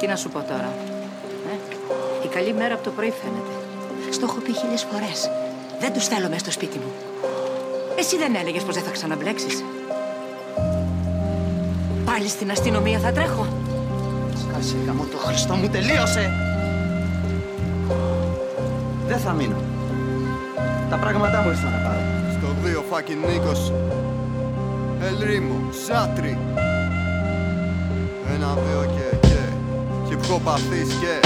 Τι να σου πω τώρα. Η καλή μέρα από το πρωί φαίνεται. Στο έχω πει 1000 φορές. Δεν τους θέλω μέσα στο σπίτι μου. Εσύ δεν έλεγες πως δεν θα ξαναμπλέξεις? Πάλι στην αστυνομία θα τρέχω? Σκάσε γαμώ το Χριστό μου, τελείωσε! Δεν θα μείνω. Τα πράγματά μου ήρθαν να πάρω. Στο 2 fucking Νίκος, Ελρίμο, Ζάτρι. 1, 2 και χιπχοπαθής και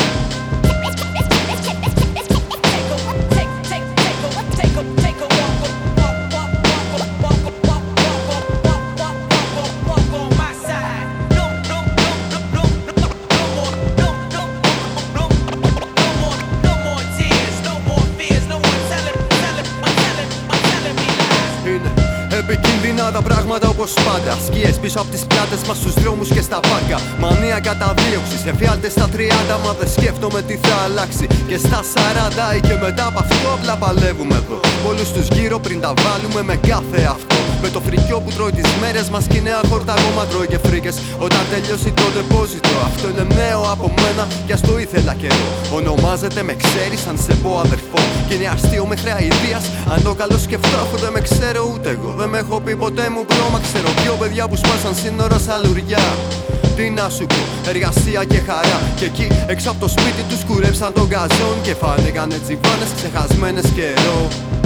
επικίνδυνα τα πράγματα όπως πάντα. Σκιές πίσω από τις πλάτες μας στους δρόμους και στα πάρκα. Μανία καταδίωξης, εφιάλτες στα 30. Μα δεν σκέφτομαι τι θα αλλάξει. Και στα 40 ή και μετά από αυτό απλά παλεύουμε εδώ. Όλους τους γύρω πριν τα βάλουμε με κάθε αυτό. Με το φρικιό που τρώει τις μέρες μας και η νέα χόρτα ακόμα τρώει και φρίκες. Όταν τελειώσει το ντεπόζιτο, αυτό είναι νέο από μένα κι ας το ήθελα καιρό. Ονομάζεται με ξέρεις αν σε πω αδερφό. Και είναι αστείο μέχρι αηδίας αν το καλό σκεφτώ, αφού δεν με ξέρω ούτε εγώ. Δεν με έχω πει ποτέ μου πρόμα, ξέρω δυο παιδιά που σπάσαν σύνορα σαν λουριά. Τι να σου πω, εργασία και χαρά. Και εκεί έξω από το σπίτι τους κουρέψαν τον γκαζόν και φάνηκανε τσιβάνες ξεχασμένες καιρό.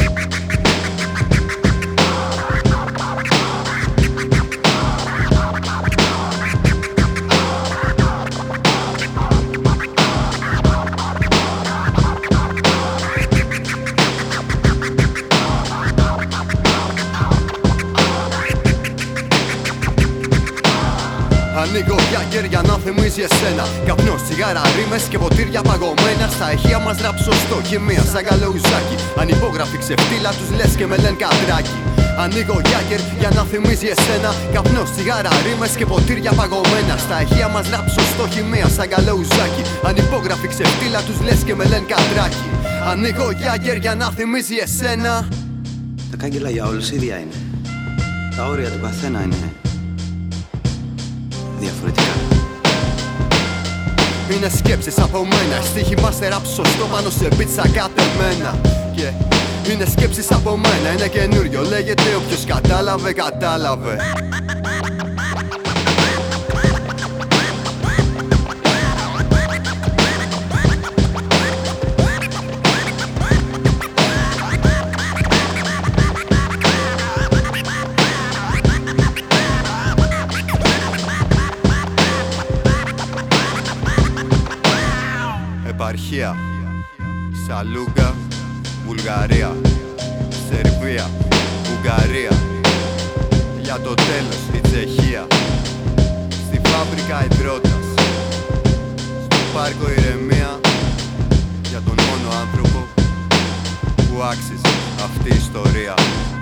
Ανοίγω γιάγκερ για να θυμίζει εσένα. Καπνός, τσιγάρα, ρήμες και ποτήρια παγωμένα. Στα ηχεία μας ράψω στο χημεία σαν καλοουζάκι. Ανυπόγραφη ξεφτύλα τους λες και με λένε καντράκι. Ανοίγω γιάγκερ για να θυμίζει εσένα. Καπνός, τσιγάρα, ρήμες και ποτήρια παγωμένα. Στα ηχεία μας ράψω στο χημεία σαν καλοουζάκι. Ανυπόγραφη ξεφτύλα τους λες και με λένε καντράκι. Ανοίγω γιάγκερ για να θυμίζει εσένα. Τα κάγκελα για όλους ίδια είναι. Τα όρια του καθένα είναι διαφορετικά. Είναι σκέψεις από μένα. Στοίχη μας ράψω στο πάνω σε πίτσα κατεμένα. Και είναι σκέψεις από μένα. Είναι καινούριο, λέγεται όποιος κατάλαβε, κατάλαβε. Επαρχία, Σαλούγκα, Βουλγαρία, Σερβία, Ουγγαρία. Για το τέλος η Τσεχία. Στη φάμπρικα υδρότας, στο πάρκο ηρεμία. Για τον μόνο άνθρωπο που άξιζε αυτή η ιστορία.